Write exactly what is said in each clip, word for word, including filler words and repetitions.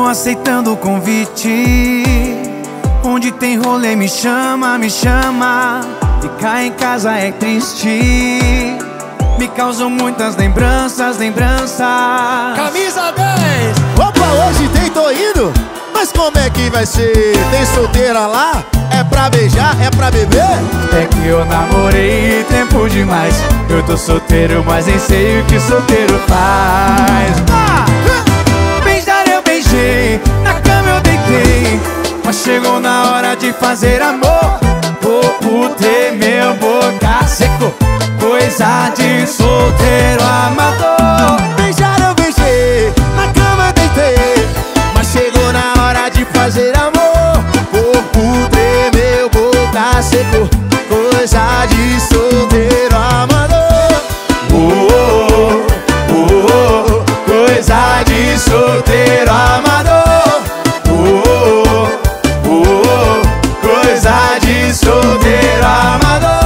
aceitando o convite. Onde tem rolê me chama, me chama. Ficar em casa é triste. Me causam muitas lembranças, lembranças. Camisa dez. Opa, hoje tem tô indo. Mas como é que vai ser? Tem solteira lá? É pra beijar? É pra beber? É que eu namorei tempo demais. Eu tô solteiro, mas nem sei o que solteiro faz. Ah! Beijar eu beijei, na cama eu deitei, mas chegou na hora de fazer amor. Corpo tremeu, boca secou, coisa de solteiro amador. Beijar eu beijei, na cama eu deitei, mas chegou na hora de fazer amor. Corpo tremeu, boca secou, coisa de solteiro amador. Oh, oh, oh, oh, coisa de solteiro amador. Oh, oh, oh, coisa de solteiro amador.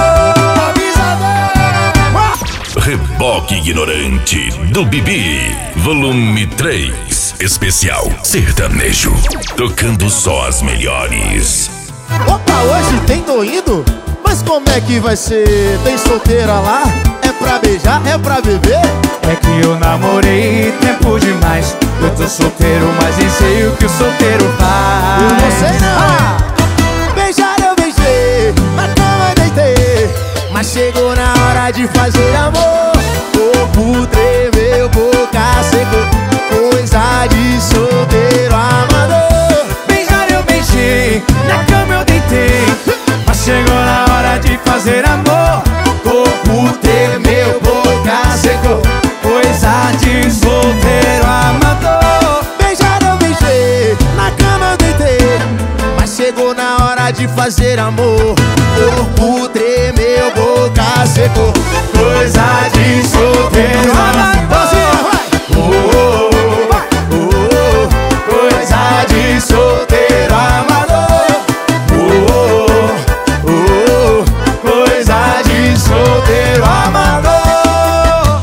Reboque Ignorante do Bibi, volume três, especial sertanejo, tocando só as melhores. Opa, hoje tem tô indo? Mas como é que vai ser? Tem solteira lá? É pra beijar? É pra beber? É que eu namorei tempo demais. Eu tô solteiro, mas nem sei o que o solteiro faz. Eu não sei não. Ah! Beijar eu beijei, na cama eu deitei, mas chegou na hora de fazer amor. Corpo tremeu, boca secou, coisa de solteiro amador. Beijar eu beijei, na cama eu deitei, mas chegou na hora de fazer amor. Corpo tremeu, boca secou, coisa de solteiro amador. Beijar eu beijei, na cama eu deitei, mas chegou na hora de fazer amor. Corpo tremeu, boca secou, Coisa de solteiro amador. Oh, oh, oh, coisa de solteiro amador. Oh, oh, oh, coisa de solteiro amador.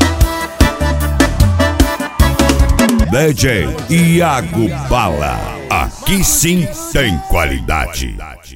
D J Iago Bala, aqui sim tem qualidade.